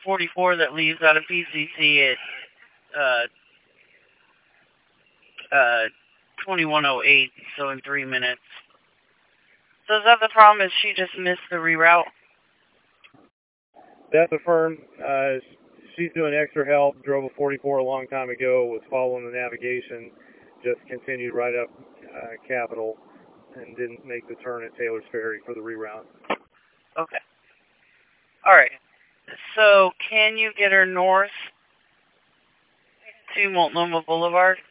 44 that leaves out of PCC at 21:08, so in 3 minutes. So is that the problem? Is she just missed the reroute? That's affirmed. She's doing extra help. Drove a 44 a long time ago. Was following the navigation. Just continued right up Capitol and didn't make the turn at Taylor's Ferry for the reroute. Okay. All right. So can you get her north to Multnomah Boulevard?